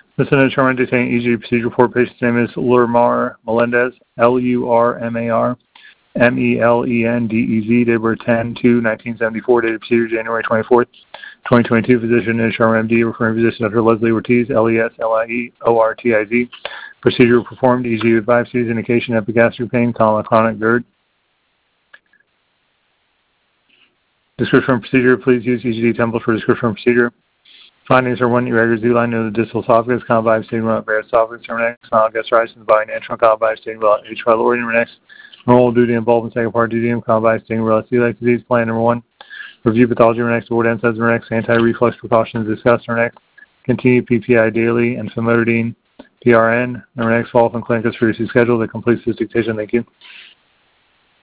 The Center determined to obtain EG procedure report. Patient's name is Lurmar Melendez, Lurmar Melendez, date of birth 10/2/1974, date of procedure January 24th, 2022. Physician is Sharma MD, referring physician Dr. Leslie Ortiz, LESLIE-ORTIZ. Procedure performed, EG with biopsies, indication epigastric pain, chronic GERD. Description of procedure, please use EGD template for description of procedure. Findings are 1, irregular Z-line of the distal esophagus, combined stating about bare esophagus, Romanex, gastritis in the body, natural, combined stating about H. pylori, Romanex, normal duty involvement, second part duty, combined stating about celiac disease. Plan number 1, review pathology, Romanex, board NSAIDs, Romanex, anti-reflux precautions discussed, Romanex, continue PPI daily, and famotidine, PRN, Romanex, follow-up in clinic as previously scheduled. That completes this dictation. Thank you.